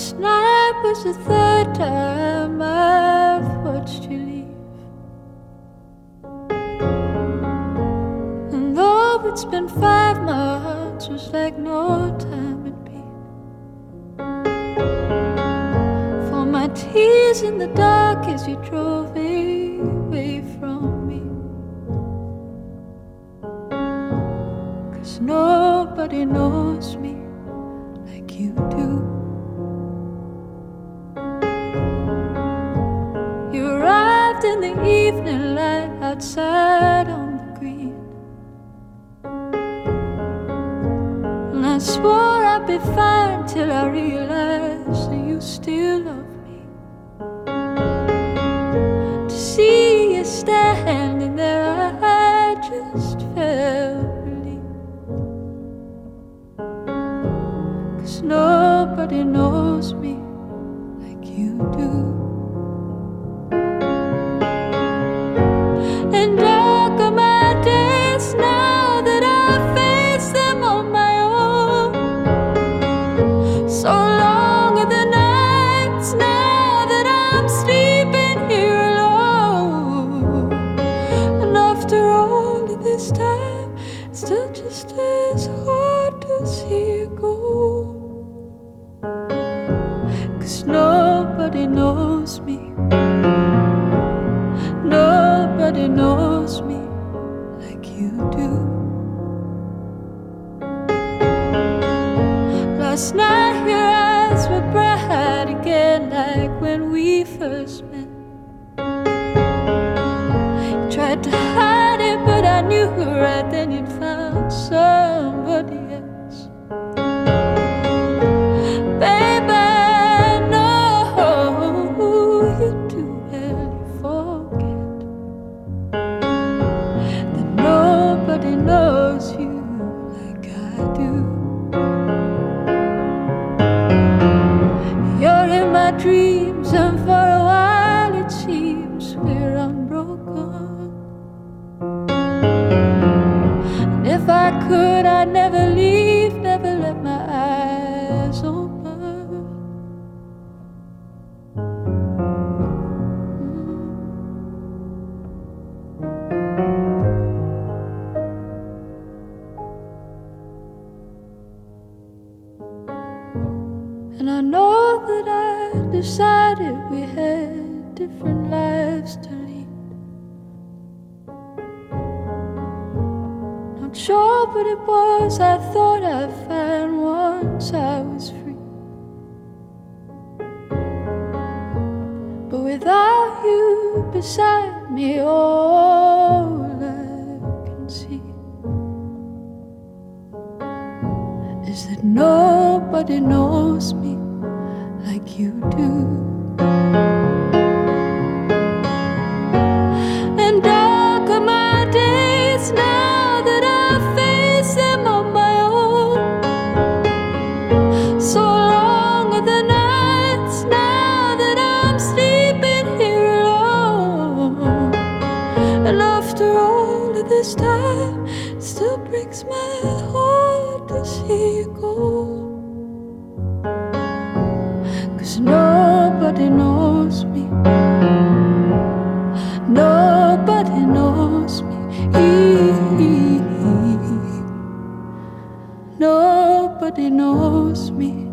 Last night was the third time I've watched you leave, and though it's been 5 months, was like no time had been. For my tears in the dark as you drove away from me, 'cause nobody knows me like you do. You arrived in the evening light outside on the green, and I swore I'd be fine till I realized that you still love me. To see you standing there, I just felt relief, 'cause nobody knows me like you do. And dark are my days now that I face them on my own. So long are the nights now that I'm sleeping here alone. And after all of this time, it's still just as hard to see you go. 'Cause nobody knows me, nobody knows me like you do. Last night your eyes were bright again, like when we first met. You tried to hide it, but I knew right then you'd found somebody else. Baby, I know you too well, you forget that nobody knows you like I do. You're in my dreams, and for a while it seems we're unbroken. And if I could, I'd never leave, never let my eyes open. And I know that I decided we had different lives to lead. Not sure what it was I thought I'd find once I was free, but without you beside me, all I can see is that nobody knows me like you do. And dark are my days now that I face them on my own. So long are the nights now that I'm sleeping here alone. And after all of this time, it still breaks my heart to see you go. 'Cause nobody knows me, nobody knows me, nobody knows me.